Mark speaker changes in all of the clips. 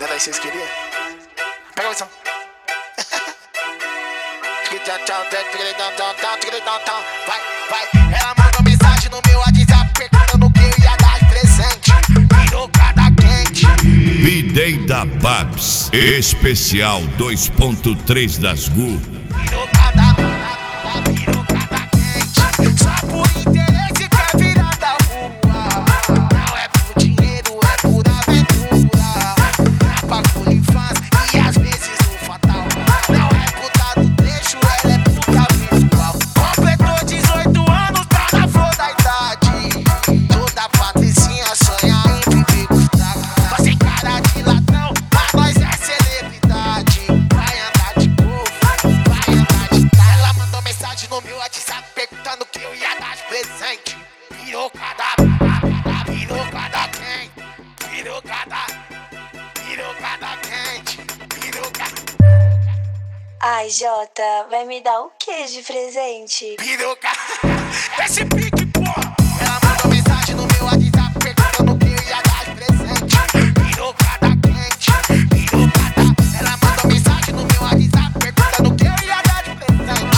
Speaker 1: Vendo aí, vocês queriam? Pega a visão. Vai, vai. Ela mandou mensagem no meu WhatsApp perguntando que eu ia dar de presente. Pirocada quente.
Speaker 2: B-Day da Babs, especial 2.3 das GU.
Speaker 1: Pirocada quente. Só por interesse quer virar da rua. Não é por dinheiro, é por aventura. Apago de infância e às vezes o fatal. Não é puta do trecho, ela é puta virtual. Completou 18 anos, tá na flor da idade. Toda patricinha sonha em viver gostar. Nós sem cara de ladrão, mas nós é celebridade. Vai andar de golfe, vai andar de carro. Ela mandou mensagem no meu WhatsApp perguntando que eu ia dar de presente. Pirocada quente. Pirocada quente.
Speaker 3: Ai, Jota, vai me dar o que de presente?
Speaker 1: Piroca, esse pique, porra. Ela mandou mensagem no meu WhatsApp perguntando que eu ia dar de presente. Pirocada quente. Ela mandou mensagem no meu WhatsApp perguntando que eu ia dar de presente.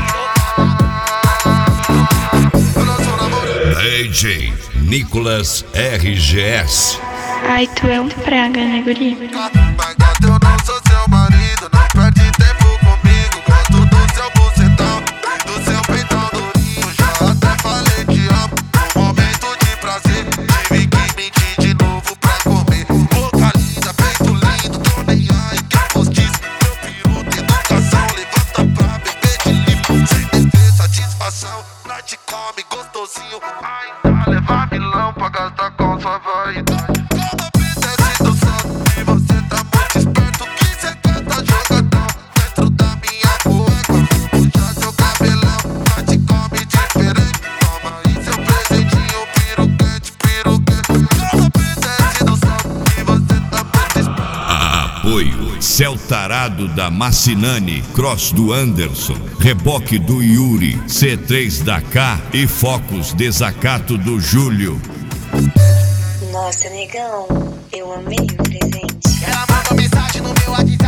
Speaker 1: Eu não sou namorado.
Speaker 2: DJ Nicolas RGS.
Speaker 4: Ai, tu é um praga, né, guri?
Speaker 5: Mas gato, eu não sou seu marido, não perde tempo comigo. Gosto do seu bucetão, do seu peitão durinho. Já até falei te amo, no momento de prazer. Tive que mentir de novo pra comer. Boca linda, peito lindo, tô nem aí que é postiço. Meu peru tem educação, levanta pra beber de limpo. Sem dever satisfação, nós te come gostosinho. Ainda levar milão pra gastar com sua vaidade.
Speaker 2: Apoio Celtarado da Massinani, Cross do Anderson, Reboque do Yuri, C3 da K e Focus Desacato do Júlio.
Speaker 3: Nossa, negão, eu amei o presente.
Speaker 1: Ela mandou mensagem no meu WhatsApp